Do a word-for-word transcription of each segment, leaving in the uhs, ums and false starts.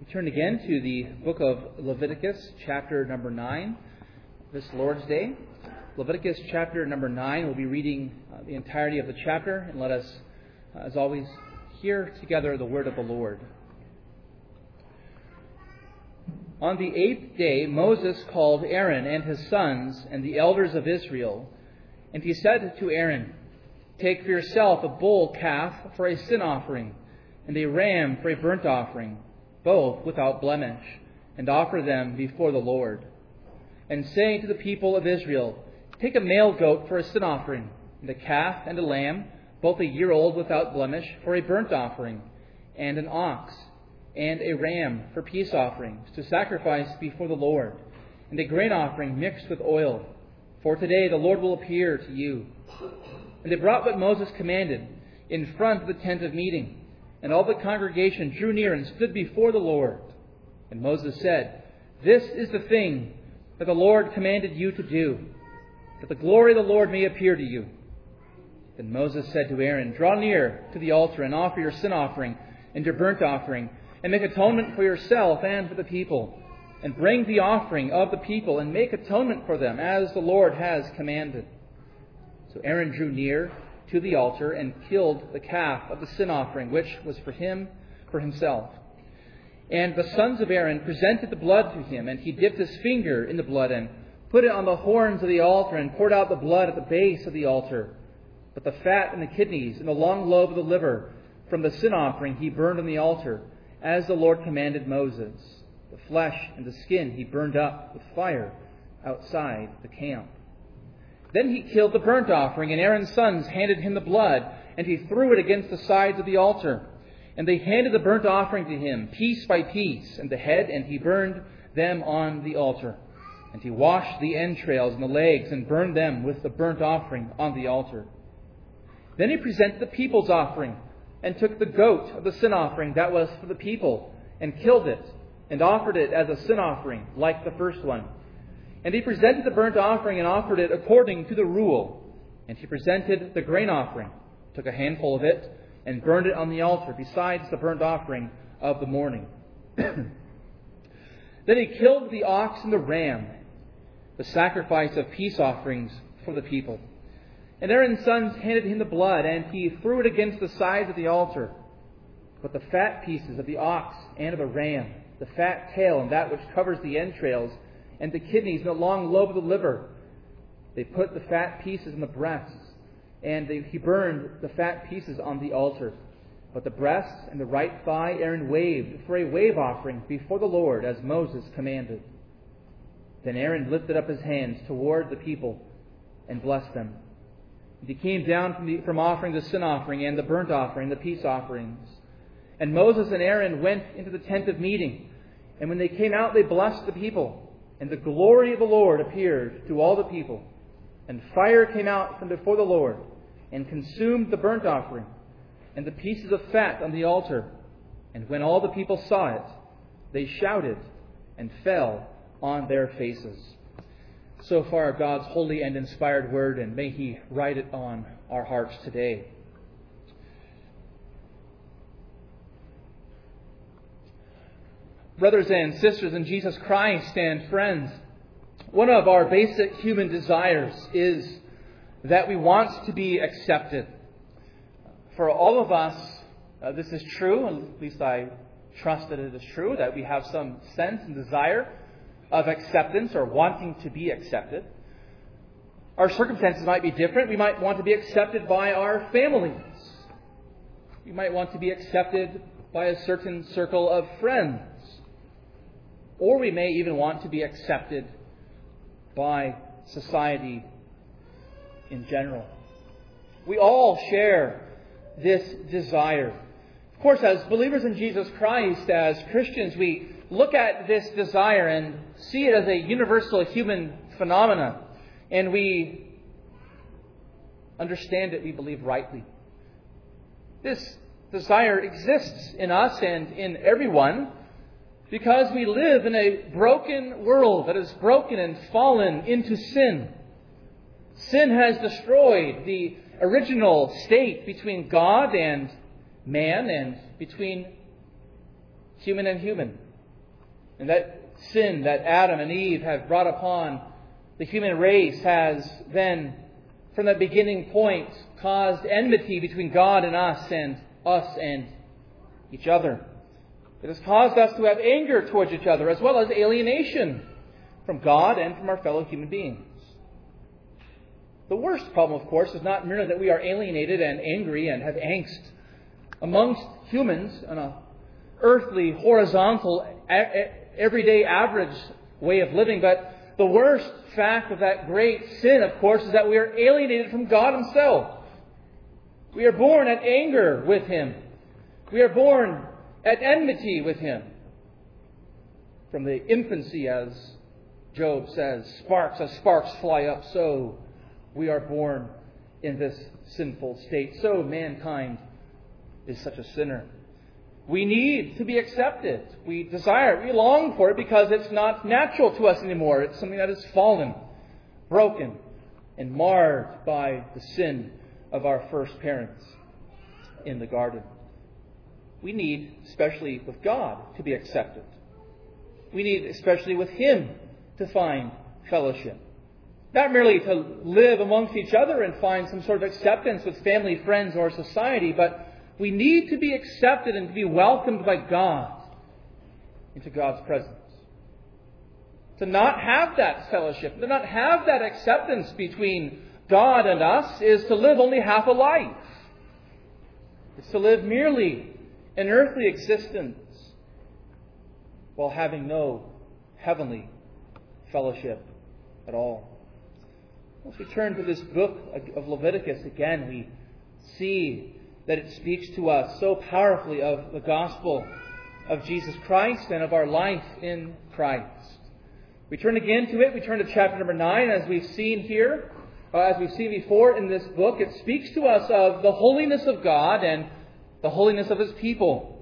We turn again to the book of Leviticus, chapter number nine, this Lord's Day. Leviticus chapter number nine, we'll be reading uh, the entirety of the chapter, and let us, uh, as always, hear together the word of the Lord. On the eighth day, Moses called Aaron and his sons and the elders of Israel, and he said to Aaron, "Take for yourself a bull calf for a sin offering, and a ram for a burnt offering, both without blemish, and offer them before the Lord. And say to the people of Israel, Take a male goat for a sin offering, and a calf and a lamb, both a year old without blemish, for a burnt offering, and an ox, and a ram for peace offerings, to sacrifice before the Lord, and a grain offering mixed with oil. For today the Lord will appear to you." And they brought what Moses commanded in front of the tent of meeting. And all the congregation drew near and stood before the Lord. And Moses said, "This is the thing that the Lord commanded you to do, that the glory of the Lord may appear to you." Then Moses said to Aaron, "Draw near to the altar and offer your sin offering and your burnt offering, and make atonement for yourself and for the people. And bring the offering of the people and make atonement for them, as the Lord has commanded." So Aaron drew near to the altar and killed the calf of the sin offering, which was for him, for himself. And the sons of Aaron presented the blood to him, and he dipped his finger in the blood and put it on the horns of the altar and poured out the blood at the base of the altar. But the fat and the kidneys and the long lobe of the liver from the sin offering he burned on the altar, as the Lord commanded Moses. The flesh and the skin he burned up with fire outside the camp. Then he killed the burnt offering, and Aaron's sons handed him the blood, and he threw it against the sides of the altar. And they handed the burnt offering to him, piece by piece, and the head, and he burned them on the altar. And he washed the entrails and the legs, and burned them with the burnt offering on the altar. Then he presented the people's offering, and took the goat of the sin offering that was for the people, and killed it, and offered it as a sin offering, like the first one. And he presented the burnt offering and offered it according to the rule. And he presented the grain offering, took a handful of it, and burned it on the altar, besides the burnt offering of the morning. Then he killed the ox and the ram, the sacrifice of peace offerings for the people. And Aaron's sons handed him the blood, and he threw it against the sides of the altar. But the fat pieces of the ox and of the ram, the fat tail and that which covers the entrails, and the kidneys and the long lobe of the liver, they put the fat pieces in the breasts, and they, he burned the fat pieces on the altar. But the breasts and the right thigh Aaron waved for a wave offering before the Lord, as Moses commanded. Then Aaron lifted up his hands toward the people and blessed them. And he came down from, the, from offering the sin offering and the burnt offering, the peace offerings. And Moses and Aaron went into the tent of meeting, and when they came out, they blessed the people. And the glory of the Lord appeared to all the people. And fire came out from before the Lord, and consumed the burnt offering, and the pieces of fat on the altar. And when all the people saw it, they shouted and fell on their faces. So far, God's holy and inspired word, and may He write it on our hearts today. Brothers and sisters in Jesus Christ and friends, one of our basic human desires is that we want to be accepted. For all of us, uh, this is true, at least I trust that it is true, that we have some sense and desire of acceptance or wanting to be accepted. Our circumstances might be different. We might want to be accepted by our families. We might want to be accepted by a certain circle of friends. Or we may even want to be accepted by society in general. We all share this desire. Of course, as believers in Jesus Christ, as Christians, we look at this desire and see it as a universal human phenomenon. And we understand it, we believe rightly. This desire exists in us and in everyone, because we live in a broken world that is broken and fallen into sin. Sin has destroyed the original state between God and man and between human and human. And that sin that Adam and Eve have brought upon the human race has then, from that beginning point, caused enmity between God and us and us and each other. It has caused us to have anger towards each other, as well as alienation from God and from our fellow human beings. The worst problem, of course, is not merely that we are alienated and angry and have angst amongst humans on an earthly, horizontal, everyday, average way of living, but the worst fact of that great sin, of course, is that we are alienated from God Himself. We are born at anger with Him. We are born at enmity with Him. From the infancy, as Job says, sparks as sparks fly up, so we are born in this sinful state. So mankind is such a sinner. We need to be accepted. We desire it. We long for it because it's not natural to us anymore. It's something that is fallen, broken, and marred by the sin of our first parents in the garden. We need, especially with God, to be accepted. We need, especially with Him, to find fellowship. Not merely to live amongst each other and find some sort of acceptance with family, friends, or society, but we need to be accepted and to be welcomed by God into God's presence. To not have that fellowship, to not have that acceptance between God and us is to live only half a life. It's to live merely an earthly existence while having no heavenly fellowship at all. Once we turn to this book of Leviticus again, we see that it speaks to us so powerfully of the gospel of Jesus Christ and of our life in Christ. We turn again to it. We turn to chapter number nine. As we've seen here, uh, as we've seen before in this book, it speaks to us of the holiness of God and the holiness of His people.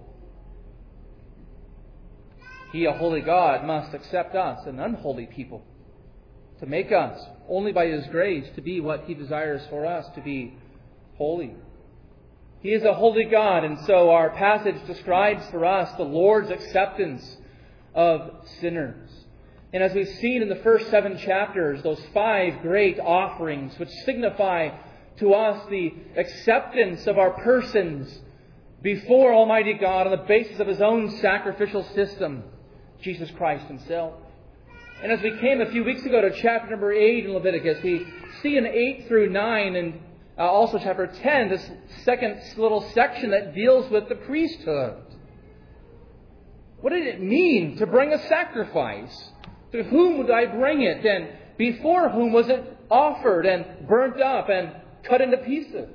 He, a holy God, must accept us, an unholy people, to make us, only by His grace, to be what He desires for us, to be holy. He is a holy God, and so our passage describes for us the Lord's acceptance of sinners. And as we've seen in the first seven chapters, those five great offerings which signify to us the acceptance of our persons before Almighty God on the basis of His own sacrificial system, Jesus Christ Himself. And as we came a few weeks ago to chapter number eight in Leviticus, we see in eight through nine and Uh, also chapter ten, this second little section that deals with the priesthood. What did it mean to bring a sacrifice? To whom would I bring it? And before whom was it offered and burnt up and cut into pieces?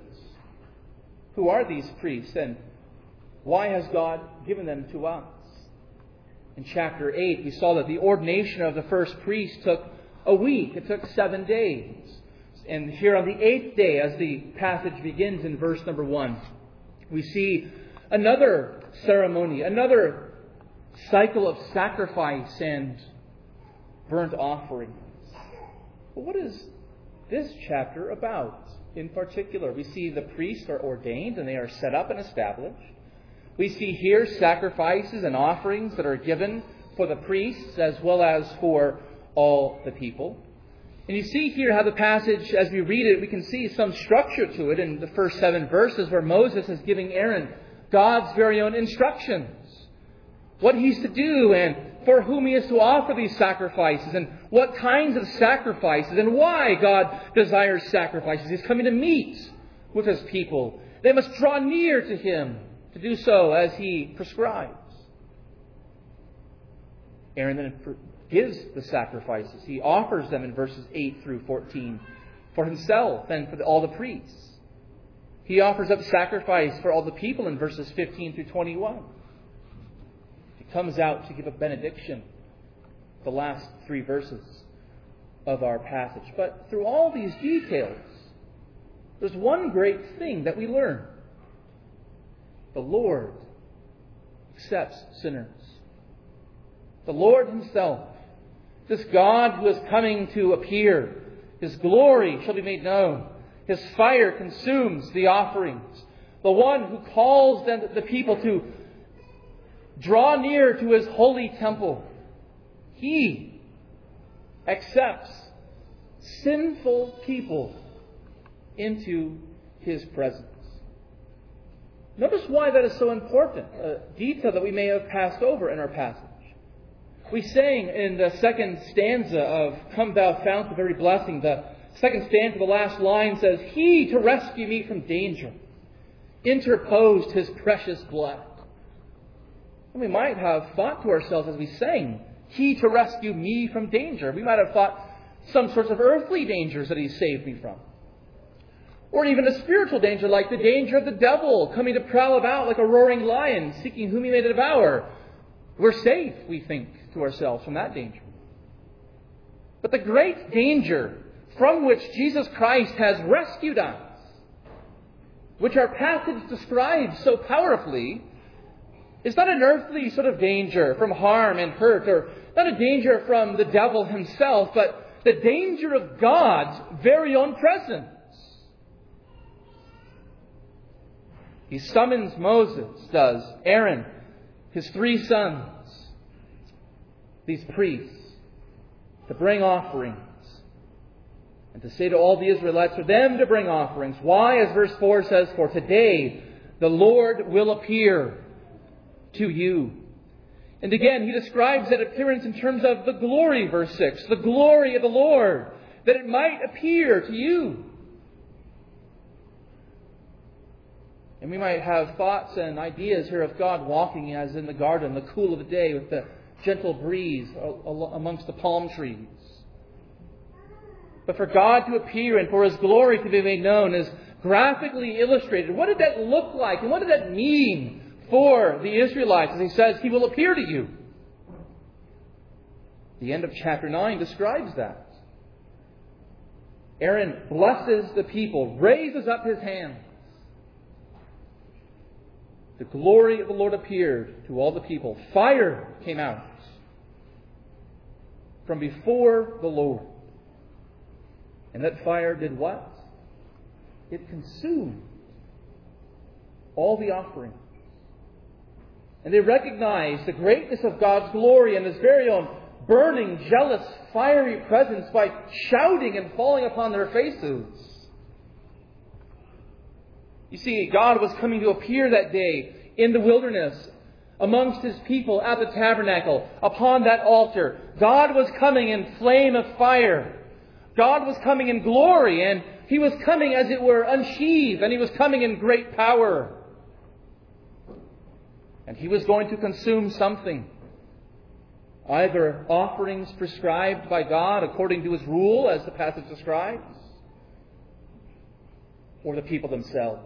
Who are these priests and why has God given them to us? In chapter eight, we saw that the ordination of the first priest took a week. It took seven days. And here on the eighth day, as the passage begins in verse number one, we see another ceremony, another cycle of sacrifice and burnt offerings. But what is this chapter about in particular? We see the priests are ordained and they are set up and established. We see here sacrifices and offerings that are given for the priests as well as for all the people. And you see here how the passage, as we read it, we can see some structure to it in the first seven verses where Moses is giving Aaron God's very own instructions. What he's to do and for whom he is to offer these sacrifices and what kinds of sacrifices and why God desires sacrifices. He's coming to meet with His people. They must draw near to Him to do so as He prescribes. Aaron then gives the sacrifices. He offers them in verses eight through fourteen for himself and for all the priests. He offers up sacrifice for all the people in verses fifteen through twenty-one. He comes out to give a benediction, the last three verses of our passage. But through all these details, there's one great thing that we learn. The Lord accepts sinners. The Lord Himself, this God who is coming to appear, His glory shall be made known. His fire consumes the offerings. The one who calls them, the people to draw near to His holy temple He accepts sinful people into His presence. Notice why that is so important, a detail that we may have passed over in our passage. We sang in the second stanza of Come Thou Fount of Every Blessing, the second stanza, the last line says, He to rescue me from danger interposed His precious blood. And we might have thought to ourselves as we sang, He to rescue me from danger. We might have thought some sorts of earthly dangers that He saved me from. Or even a spiritual danger like the danger of the devil coming to prowl about like a roaring lion seeking whom he may devour. We're safe, we think to ourselves, from that danger. But the great danger from which Jesus Christ has rescued us, which our passage describes so powerfully, is not an earthly sort of danger from harm and hurt, or not a danger from the devil himself, but the danger of God's very own presence. He summons Moses, does Aaron, his three sons, these priests, to bring offerings, and to say to all the Israelites for them to bring offerings. Why? As verse four says, For today the Lord will appear to you. And again, he describes that appearance in terms of the glory, verse six, the glory of the Lord, that it might appear to you. And we might have thoughts and ideas here of God walking as in the garden, the cool of the day, with the gentle breeze amongst the palm trees. But for God to appear and for His glory to be made known is graphically illustrated. What did that look like? And what did that mean for the Israelites? As He says, He will appear to you. The end of chapter nine describes that. Aaron blesses the people, raises up his hands. The glory of the Lord appeared to all the people. Fire came out from before the Lord. And that fire did what? It consumed all the offerings. And they recognized the greatness of God's glory and His very own burning, jealous, fiery presence by shouting and falling upon their faces. You see, God was coming to appear that day in the wilderness amongst His people at the tabernacle, upon that altar. God was coming in flame of fire. God was coming in glory, and He was coming, as it were, unsheathed, and He was coming in great power. And He was going to consume something. Either offerings prescribed by God according to His rule, as the passage describes, or the people themselves.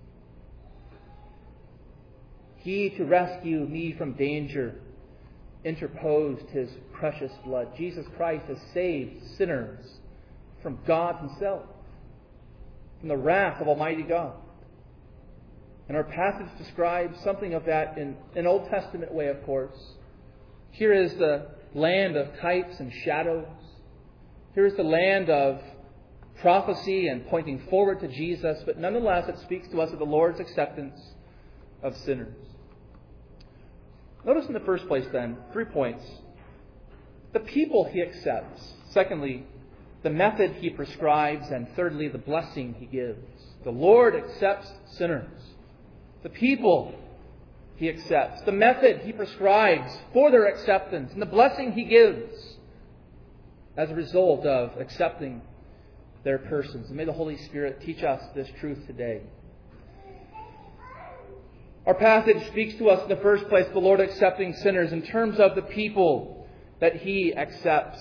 He, to rescue me from danger, interposed His precious blood. Jesus Christ has saved sinners from God Himself, from the wrath of Almighty God. And our passage describes something of that in an Old Testament way, of course. Here is the land of types and shadows. Here is the land of prophecy and pointing forward to Jesus, but nonetheless it speaks to us of the Lord's acceptance of sinners. Notice in the first place then, three points. The people He accepts. Secondly, the method He prescribes. And thirdly, the blessing He gives. The Lord accepts sinners. The people He accepts. The method He prescribes for their acceptance. And the blessing He gives as a result of accepting their persons. And may the Holy Spirit teach us this truth today. Our passage speaks to us in the first place, the Lord accepting sinners in terms of the people that He accepts.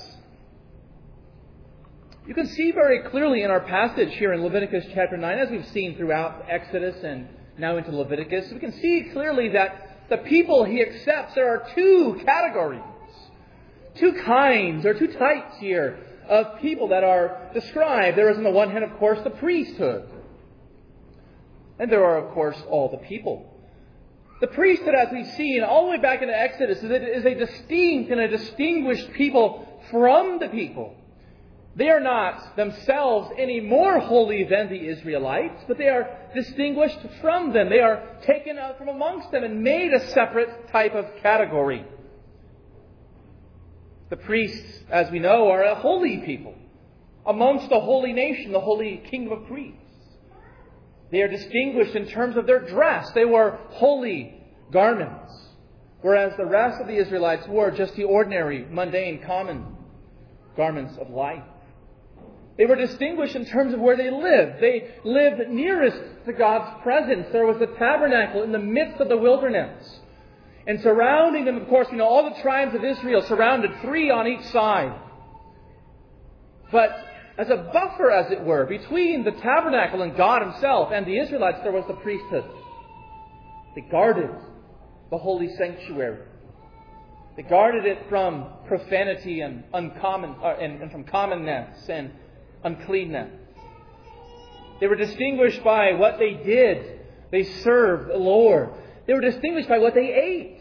You can see very clearly in our passage here in Leviticus chapter nine, as we've seen throughout Exodus and now into Leviticus, we can see clearly that the people He accepts, there are two categories, two kinds or two types here of people that are described. There is on the one hand, of course, the priesthood. And there are, of course, all the people. The priesthood, as we've seen all the way back into Exodus, is a distinct and a distinguished people from the people. They are not themselves any more holy than the Israelites, but they are distinguished from them. They are taken out from amongst them and made a separate type of category. The priests, as we know, are a holy people amongst the holy nation, the holy kingdom of priests. They are distinguished in terms of their dress. They wore holy garments, whereas the rest of the Israelites wore just the ordinary, mundane, common garments of life. They were distinguished in terms of where they lived. They lived nearest to God's presence. There was a tabernacle in the midst of the wilderness. And surrounding them, of course, you know, all the tribes of Israel surrounded, three on each side. But as a buffer, as it were, between the tabernacle and God Himself and the Israelites, there was the priesthood. They guarded the holy sanctuary. They guarded it from profanity and uncommon uh, and, and from commonness and uncleanness. They were distinguished by what they did. They served the Lord. They were distinguished by what they ate.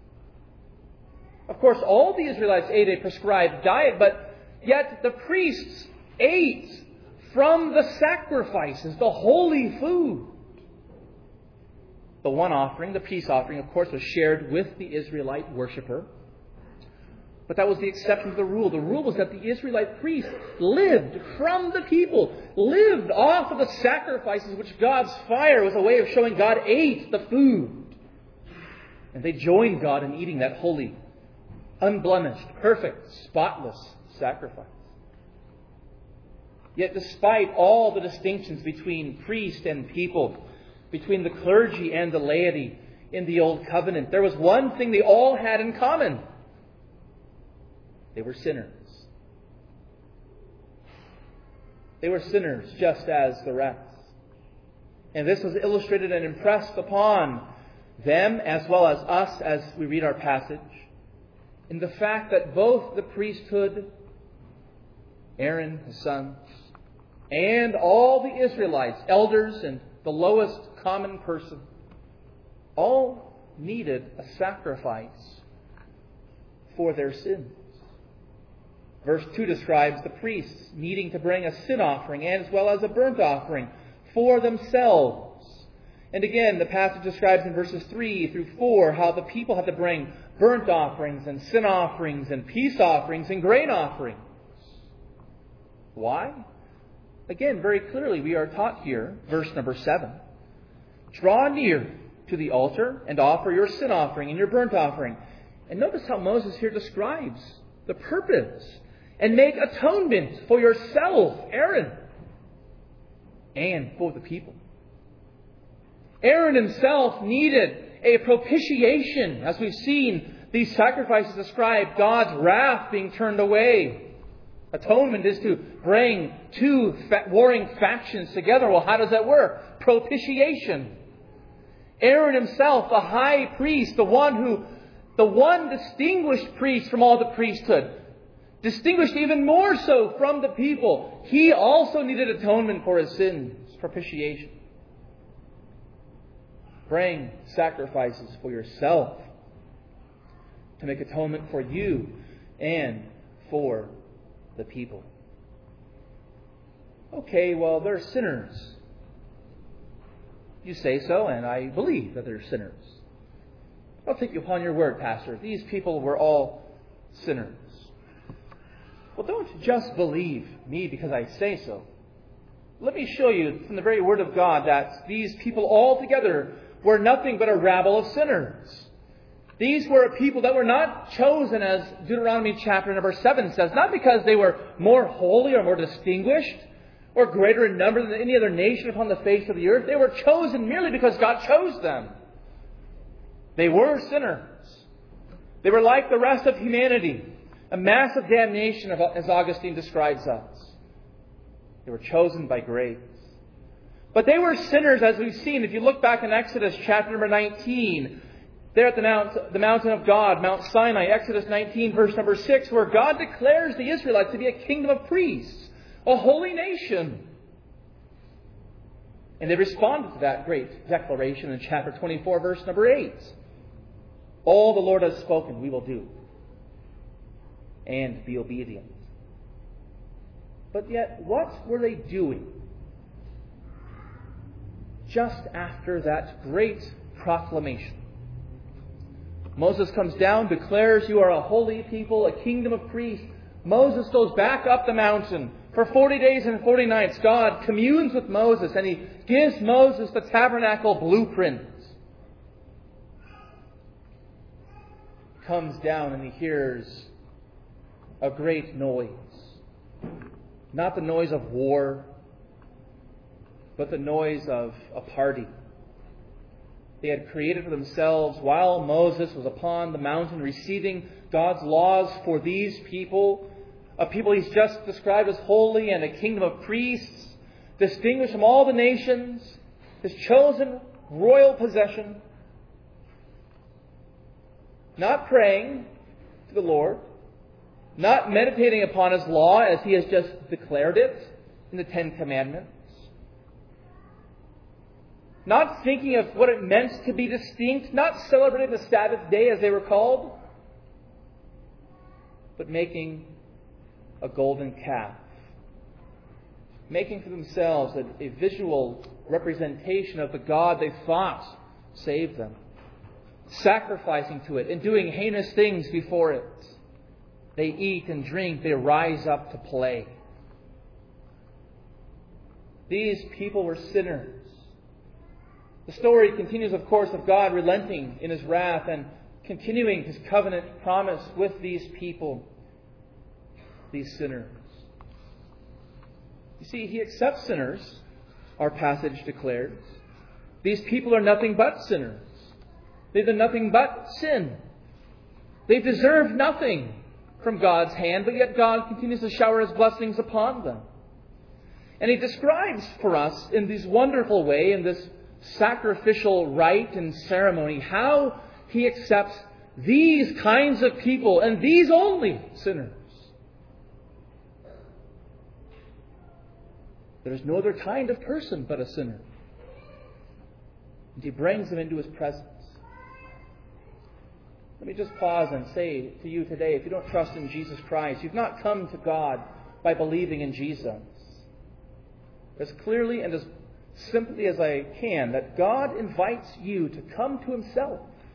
Of course, all the Israelites ate a prescribed diet, but yet the priests ate from the sacrifices, the holy food. The one offering, the peace offering, of course, was shared with the Israelite worshiper. But that was the exception to the rule. The rule was that the Israelite priests lived from the people, lived off of the sacrifices which God's fire was a way of showing God ate the food. And they joined God in eating that holy, unblemished, perfect, spotless sacrifice. Yet despite all the distinctions between priest and people, between the clergy and the laity in the Old Covenant, there was one thing they all had in common. They were sinners. They were sinners just as the rest. And this was illustrated and impressed upon them as well as us as we read our passage in the fact that both the priesthood, Aaron, his sons, and all the Israelites, elders and the lowest common person, all needed a sacrifice for their sins. Verse two describes the priests needing to bring a sin offering as well as a burnt offering for themselves. And again, the passage describes in verses three through four how the people had to bring burnt offerings and sin offerings and peace offerings and grain offerings. Why? Again, very clearly we are taught here, verse number seven, draw near to the altar and offer your sin offering and your burnt offering. And notice how Moses here describes the purpose. And make atonement for yourself, Aaron, and for the people. Aaron himself needed a propitiation. As we've seen, these sacrifices describe God's wrath being turned away. Atonement is to bring two warring factions together. Well, how does that work? Propitiation. Aaron himself, the high priest, the one who, the one distinguished priest from all the priesthood, distinguished even more so from the people, he also needed atonement for his sins, propitiation. Bring sacrifices for yourself to make atonement for you and for the people. Okay, well, they're sinners. You say so, and I believe that they're sinners. I'll take you upon your word, Pastor. These people were all sinners. Well, don't just believe me because I say so. Let me show you from the very Word of God that these people altogether were nothing but a rabble of sinners. These were a people that were not chosen, as Deuteronomy chapter number seven says, not because they were more holy or more distinguished or greater in number than any other nation upon the face of the earth. They were chosen merely because God chose them. They were sinners. They were like the rest of humanity. A mass of damnation, as Augustine describes us. They were chosen by grace. But they were sinners, as we've seen. If you look back in Exodus chapter number nineteen, there at the, mount, the mountain of God, Mount Sinai, Exodus nineteen, verse number six, where God declares the Israelites to be a kingdom of priests, a holy nation. And they responded to that great declaration in chapter twenty-four, verse number eight. All the Lord has spoken, we will do. And be obedient. But yet, what were they doing just after that great proclamation? Moses comes down, declares, "You are a holy people, a kingdom of priests." Moses goes back up the mountain. For forty days and forty nights, God communes with Moses, and He gives Moses the tabernacle blueprint. Comes down and he hears a great noise. Not the noise of war, but the noise of a party. They had created for themselves while Moses was upon the mountain receiving God's laws for these people, a people He's just described as holy and a kingdom of priests, distinguished from all the nations, His chosen royal possession. Not praying to the Lord, not meditating upon His law as He has just declared it in the Ten Commandments, not thinking of what it meant to be distinct, not celebrating the Sabbath day as they were called, but making a golden calf, making for themselves a, a visual representation of the God they thought saved them, sacrificing to it and doing heinous things before it. They eat and drink, they rise up to play. These people were sinners. The story continues, of course, of God relenting in His wrath and continuing His covenant promise with these people, these sinners. You see, He accepts sinners, our passage declares. These people are nothing but sinners. They've done nothing but sin. They've deserved nothing from God's hand, but yet God continues to shower His blessings upon them. And He describes for us in this wonderful way, in this sacrificial rite and ceremony, how He accepts these kinds of people and these only sinners. There is no other kind of person but a sinner. And He brings them into His presence. Let me just pause and say to you today, if you don't trust in Jesus Christ, you've not come to God by believing in Jesus. As clearly and as simply as I can, that God invites you to come to Himself.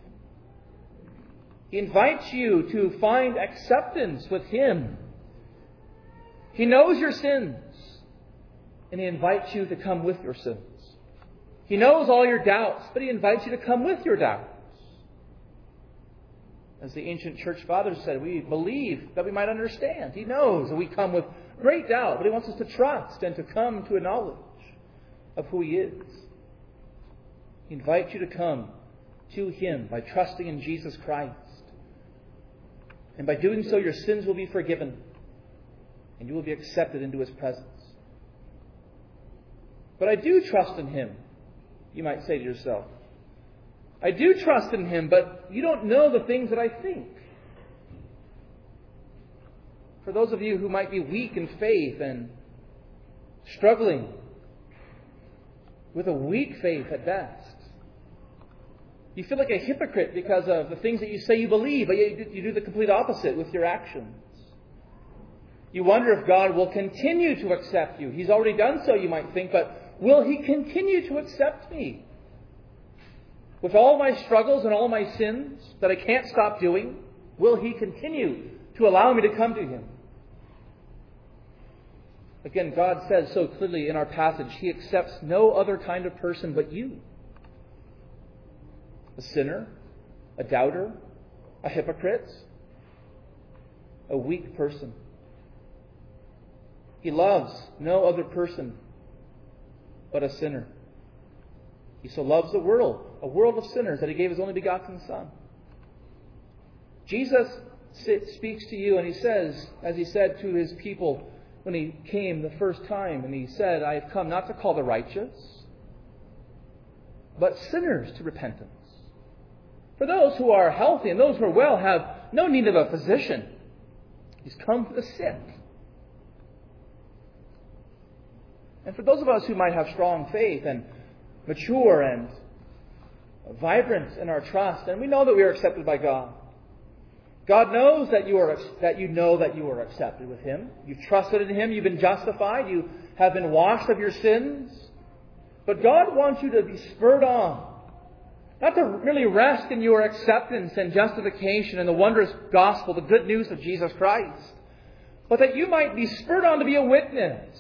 He invites you to find acceptance with Him. He knows your sins, and He invites you to come with your sins. He knows all your doubts, but He invites you to come with your doubts. As the ancient church fathers said, we believe that we might understand. He knows that we come with great doubt, but He wants us to trust and to come to a knowledge of who He is. He invites you to come to Him by trusting in Jesus Christ. And by doing so, your sins will be forgiven, and you will be accepted into His presence. But I do trust in Him, you might say to yourself. I do trust in Him, but you don't know the things that I think. For those of you who might be weak in faith and struggling with a weak faith at best, you feel like a hypocrite because of the things that you say you believe, but yet you do the complete opposite with your actions. You wonder if God will continue to accept you. He's already done so, you might think, but will He continue to accept me? With all my struggles and all my sins that I can't stop doing, will He continue to allow me to come to Him? Again, God says so clearly in our passage, He accepts no other kind of person but you. A sinner, a doubter, a hypocrite, a weak person. He loves no other person but a sinner. He so loves the world, a world of sinners, that He gave His only begotten Son. Jesus speaks to you and He says, as He said to His people when He came the first time, and He said, I have come not to call the righteous, but sinners to repentance. For those who are healthy and those who are well have no need of a physician. He's come for the sick. And for those of us who might have strong faith and mature and vibrant in our trust, and we know that we are accepted by God. God knows that you are that you know that you are accepted with Him. You've trusted in Him. You've been justified. You have been washed of your sins. But God wants you to be spurred on Not to merely rest in your acceptance and justification and the wondrous gospel, the good news of Jesus Christ, but that you might be spurred on to be a witness.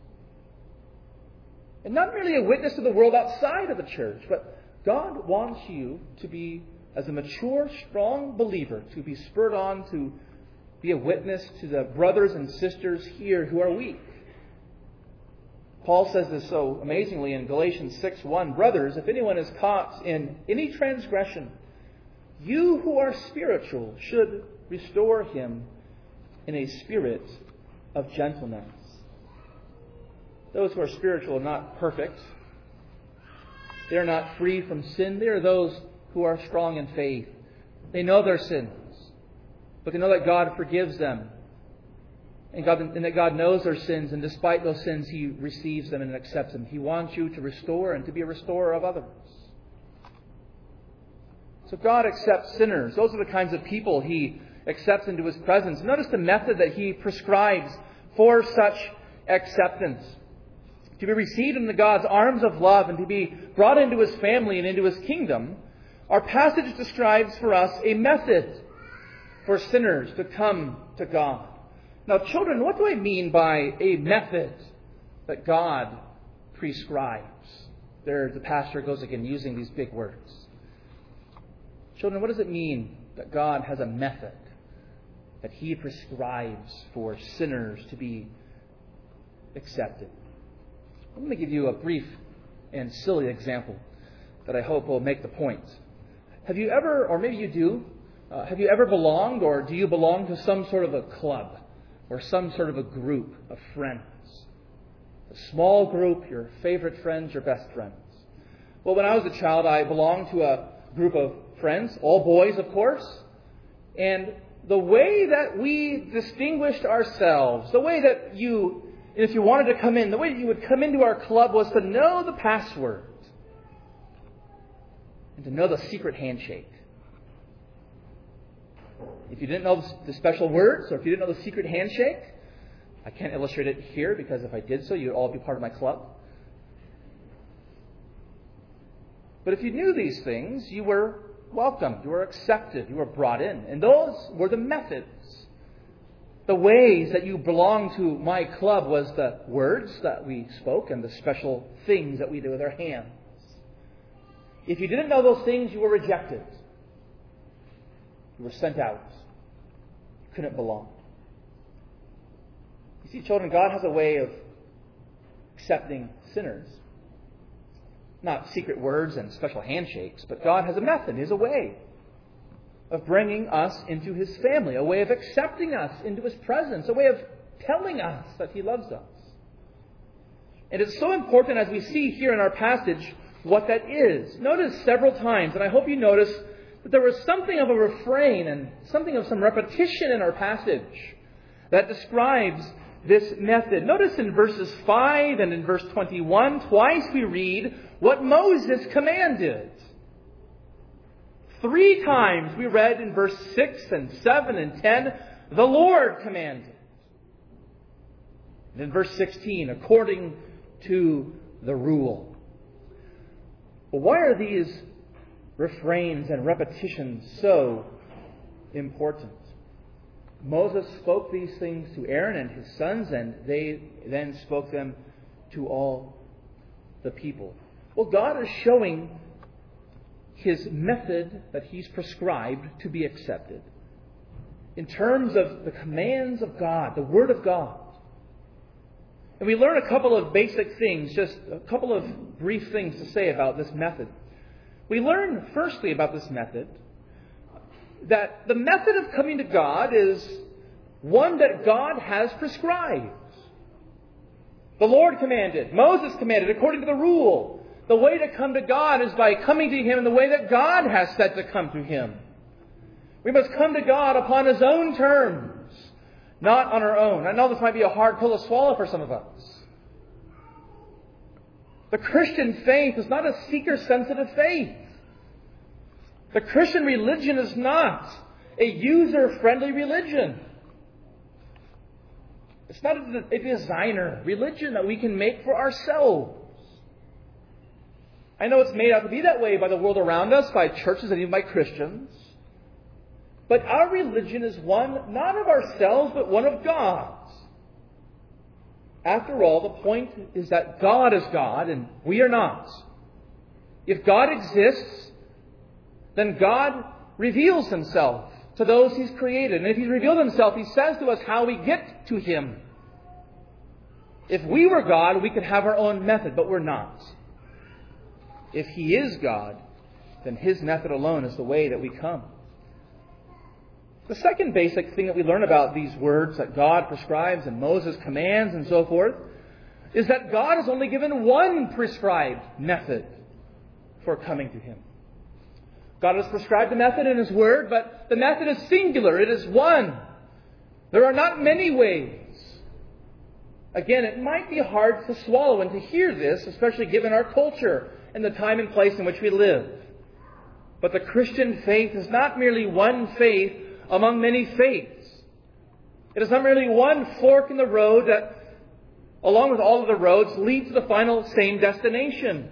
And not merely a witness to the world outside of the church, but God wants you to be, as a mature, strong believer, to be spurred on to be a witness to the brothers and sisters here who are weak. Paul says this so amazingly in Galatians six one. Brothers, if anyone is caught in any transgression, you who are spiritual should restore him in a spirit of gentleness. Those who are spiritual are not perfect. They are not free from sin. They are those who are strong in faith. They know their sins, but they know that God forgives them. And, God, and that God knows their sins, and despite those sins, He receives them and accepts them. He wants you to restore and to be a restorer of others. So God accepts sinners. Those are the kinds of people He accepts into His presence. Notice the method that He prescribes for such acceptance. To be received into God's arms of love and to be brought into His family and into His kingdom, our passage describes for us a method for sinners to come to God. Now, children, what do I mean by a method that God prescribes? There, the pastor goes again using these big words. Children, what does it mean that God has a method that He prescribes for sinners to be accepted? I'm going to give you a brief and silly example that I hope will make the point. Have you ever, or maybe you do, uh, have you ever belonged or do you belong to some sort of a club? Or some sort of a group of friends. A small group, your favorite friends, your best friends. Well, when I was a child, I belonged to a group of friends, all boys, of course. And the way that we distinguished ourselves, the way that you, if you wanted to come in, the way that you would come into our club was to know the password. And to know the secret handshake. If you didn't know the special words, or if you didn't know the secret handshake, I can't illustrate it here because if I did so, you'd all be part of my club. But if you knew these things, you were welcomed, you were accepted, you were brought in. And those were the methods. The ways that you belonged to my club was the words that we spoke and the special things that we did with our hands. If you didn't know those things, you were rejected. You were sent out. You couldn't belong. You see, children, God has a way of accepting sinners. Not secret words and special handshakes, but God has a method, He has a way of bringing us into His family, a way of accepting us into His presence, a way of telling us that He loves us. And it's so important as we see here in our passage what that is. Notice several times, and I hope you notice that there was something of a refrain and something of some repetition in our passage that describes this method. Notice in verses five and in verse twenty-one, twice we read what Moses commanded. Three times we read in verse six and seven and ten, the Lord commanded. And in verse sixteen, according to the rule. Well, why are these refrains and repetitions so important? Moses spoke these things to Aaron and his sons, and they then spoke them to all the people. Well, God is showing His method that He's prescribed to be accepted in terms of the commands of God, the Word of God. And we learn a couple of basic things, just a couple of brief things to say about this method. We learn, firstly, about this method, that the method of coming to God is one that God has prescribed. The Lord commanded, Moses commanded, according to the rule. The way to come to God is by coming to Him in the way that God has said to come to Him. We must come to God upon His own terms, not on our own. I know this might be a hard pill to swallow for some of us. The Christian faith is not a seeker-sensitive faith. The Christian religion is not a user-friendly religion. It's not a designer religion that we can make for ourselves. I know it's made out to be that way by the world around us, by churches and even by Christians. But our religion is one not of ourselves, but one of God's. After all, the point is that God is God and we are not. If God exists, then God reveals Himself to those He's created. And if He's revealed Himself, He says to us how we get to Him. If we were God, we could have our own method, but we're not. If He is God, then His method alone is the way that we come. The second basic thing that we learn about these words that God prescribes and Moses commands and so forth is that God has only given one prescribed method for coming to Him. God has prescribed a method in His Word, but the method is singular. It is one. There are not many ways. Again, it might be hard to swallow and to hear this, especially given our culture and the time and place in which we live. But the Christian faith is not merely one faith among many faiths. It is not merely one fork in the road that, along with all of the roads, leads to the final same destination.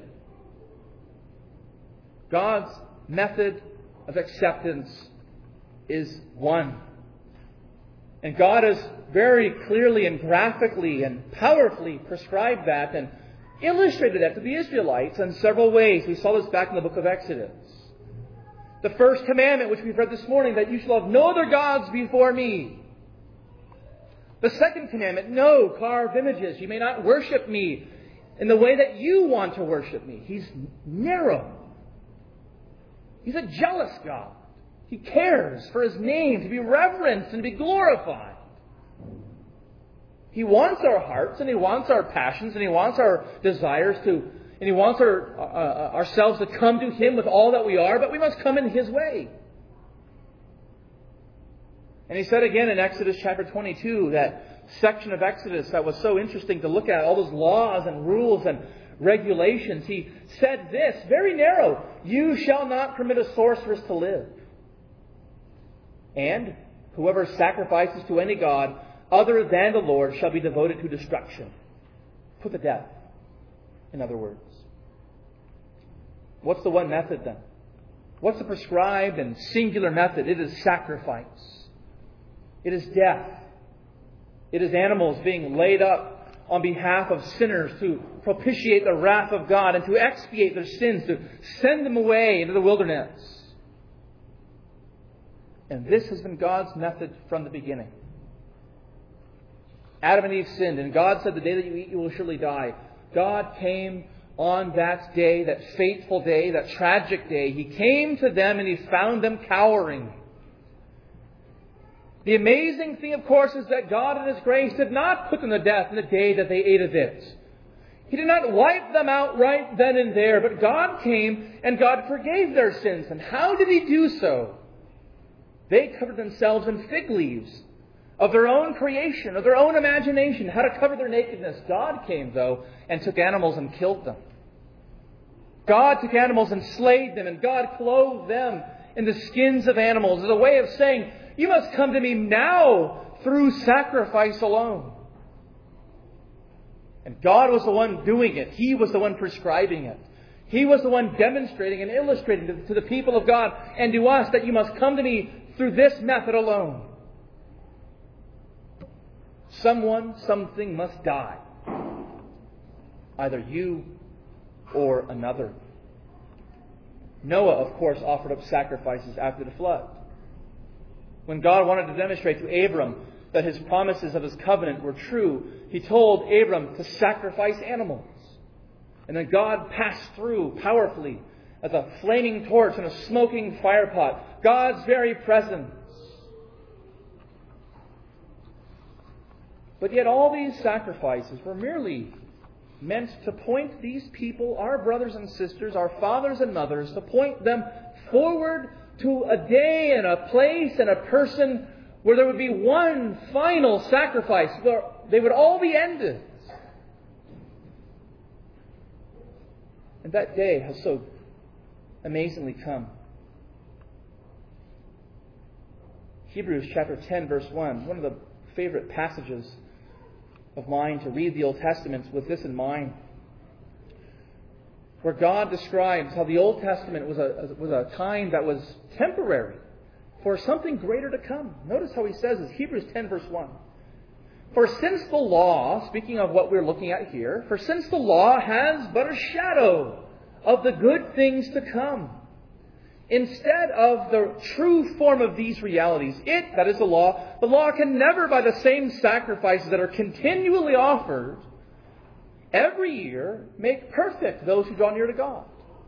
God's method of acceptance is one. And God has very clearly and graphically and powerfully prescribed that and illustrated that to the Israelites in several ways. We saw this back in the book of Exodus. The first commandment, which we've read this morning, that you shall have no other gods before me. The second commandment, no carved images. You may not worship me in the way that you want to worship me. He's narrow. He's a jealous God. He cares for His name to be reverenced and to be glorified. He wants our hearts and He wants our passions and He wants our desires to, and He wants our, uh, ourselves to come to Him with all that we are, but we must come in His way. And He said again in Exodus chapter twenty-two, that section of Exodus that was so interesting to look at, all those laws and rules and regulations. He said this, very narrow, you shall not permit a sorceress to live. And whoever sacrifices to any god other than the Lord shall be devoted to destruction. Put to death, in other words. What's the one method then? What's the prescribed and singular method? It is sacrifice. It is death. It is animals being laid up on behalf of sinners to propitiate the wrath of God and to expiate their sins, to send them away into the wilderness. And this has been God's method from the beginning. Adam and Eve sinned, and God said, the day that you eat, you will surely die. God came on that day, that fateful day, that tragic day. He came to them and He found them cowering. The amazing thing, of course, is that God in His grace did not put them to death in the day that they ate of it. He did not wipe them out right then and there, but God came and God forgave their sins. And how did He do so? They covered themselves in fig leaves of their own creation, of their own imagination, how to cover their nakedness. God came, though, and took animals and killed them. God took animals and slayed them, and God clothed them in the skins of animals as a way of saying, you must come to me now through sacrifice alone. And God was the one doing it. He was the one prescribing it. He was the one demonstrating and illustrating to, to the people of God and to us that you must come to me through this method alone. Someone, something must die. Either you or another. Noah, of course, offered up sacrifices after the flood. When God wanted to demonstrate to Abram that His promises of His covenant were true, He told Abram to sacrifice animals. And then God passed through powerfully as a flaming torch in a smoking firepot. God's very presence. But yet all these sacrifices were merely meant to point these people, our brothers and sisters, our fathers and mothers, to point them forward to a day and a place and a person where there would be one final sacrifice. Where they would all be ended. And that day has so amazingly come. Hebrews chapter ten, verse one, one of the favorite passages of mine to read the Old Testament with this in mind. where God describes how the Old Testament was a, was a time that was temporary for something greater to come. Notice how he says this, Hebrews ten verse one. For since the law, speaking of what we're looking at here, for since the law has but a shadow of the good things to come, instead of the true form of these realities, it, that is the law, the law can never, by the same sacrifices that are continually offered every year, make perfect those who draw near to God.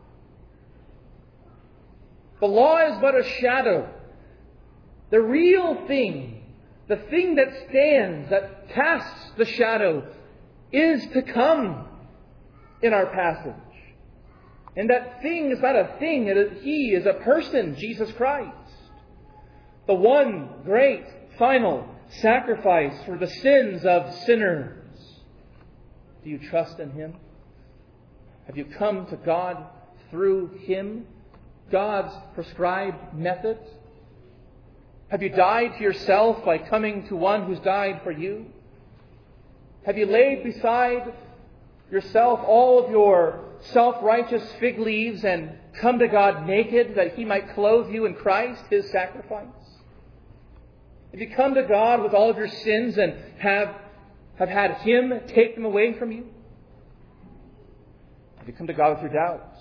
The law is but a shadow. The real thing, the thing that stands, that casts the shadow, is to come in our passage. And that thing is not a thing, it is, He is a person, Jesus Christ. The one great, final sacrifice for the sins of sinners. Do you trust in Him? Have you come to God through Him? God's prescribed method? Have you died to yourself by coming to one who's died for you? Have you laid beside yourself all of your self-righteous fig leaves and come to God naked that He might clothe you in Christ, His sacrifice? Have you come to God with all of your sins and have, have had Him take them away from you? Have you come to God with your doubts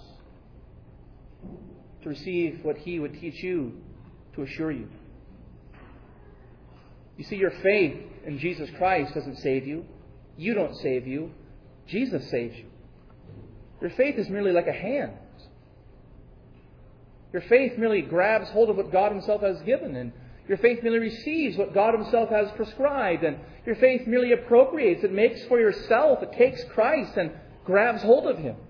to receive what He would teach you, to assure you? You see, your faith in Jesus Christ doesn't save you. You don't save you. Jesus saves you. Your faith is merely like a hand. Your faith merely grabs hold of what God Himself has given, and your faith merely receives what God Himself has prescribed, and your faith merely appropriates. It makes for yourself. It takes Christ and grabs hold of Him.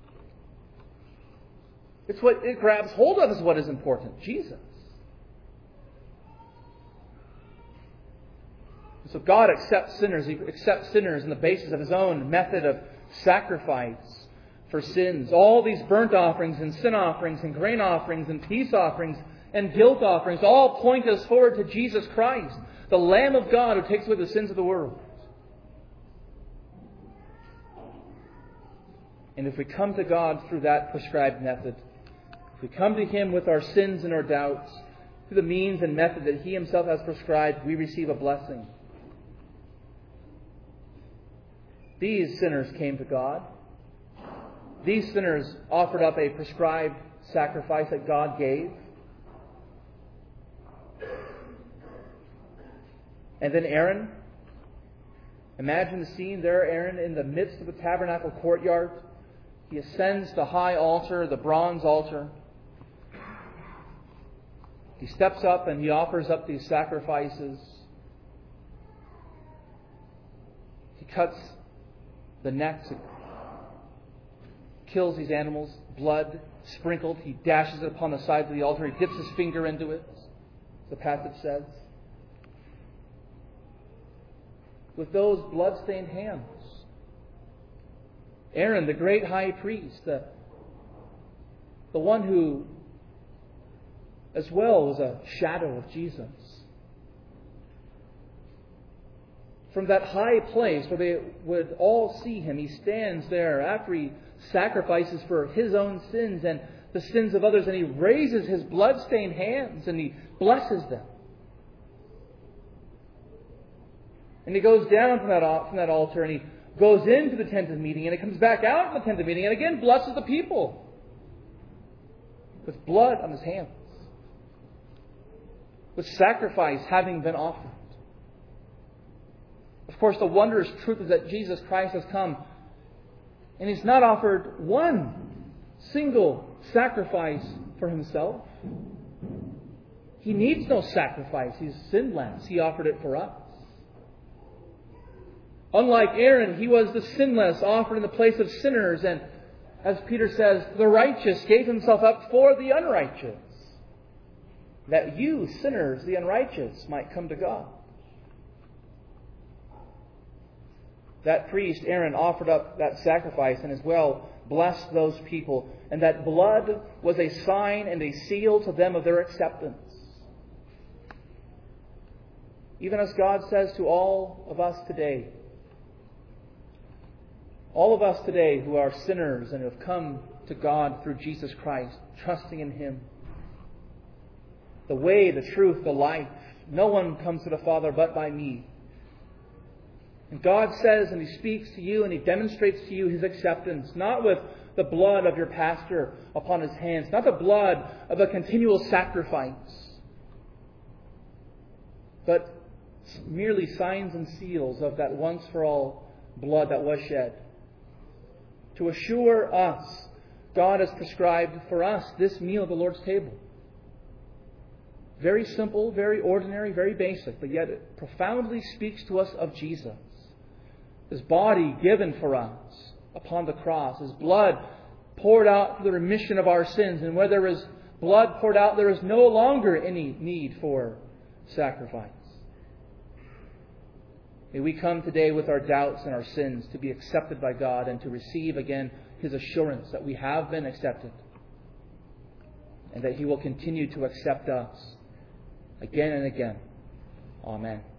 It's what it grabs hold of is what is important. Jesus. So God accepts sinners. He accepts sinners on the basis of His own method of sacrifice for sins. All these burnt offerings and sin offerings and grain offerings and peace offerings and guilt offerings all point us forward to Jesus Christ, the Lamb of God who takes away the sins of the world. And if we come to God through that prescribed method, if we come to Him with our sins and our doubts, through the means and method that He Himself has prescribed, we receive a blessing. These sinners came to God. These sinners offered up a prescribed sacrifice that God gave. And then Aaron, imagine the scene there, Aaron in the midst of the tabernacle courtyard. He ascends the high altar, the bronze altar. He steps up and he offers up these sacrifices. He cuts the necks, kills these animals, blood sprinkled. He dashes it upon the sides of the altar. He dips his finger into it, as the passage says. With those blood-stained hands, Aaron, the great high priest, the, the one who as well was a shadow of Jesus, from that high place where they would all see Him, He stands there after He sacrifices for His own sins and the sins of others, and He raises His blood-stained hands and He blesses them. And He goes down from that, from that altar and He goes into the tent of meeting, and He comes back out from the tent of meeting and again blesses the people with blood on His hands, with sacrifice having been offered. Of course, the wondrous truth is that Jesus Christ has come and He's not offered one single sacrifice for Himself. He needs no sacrifice. He's sinless. He offered it for us. Unlike Aaron, He was the sinless, offered in the place of sinners, and as Peter says, the righteous gave Himself up for the unrighteous, that you, sinners, the unrighteous, might come to God. That priest, Aaron, offered up that sacrifice and as well blessed those people. And that blood was a sign and a seal to them of their acceptance. Even as God says to all of us today, all of us today who are sinners and who have come to God through Jesus Christ, trusting in Him. The way, the truth, the life. No one comes to the Father but by me. And God says, and He speaks to you, and He demonstrates to you His acceptance, not with the blood of your pastor upon his hands, not the blood of a continual sacrifice, but merely signs and seals of that once for all blood that was shed. To assure us, God has prescribed for us this meal at the Lord's table. Very simple, very ordinary, very basic, but yet it profoundly speaks to us of Jesus. His body given for us upon the cross. His blood poured out for the remission of our sins. And where there is blood poured out, there is no longer any need for sacrifice. May we come today with our doubts and our sins to be accepted by God and to receive again His assurance that we have been accepted and that He will continue to accept us again and again. Amen.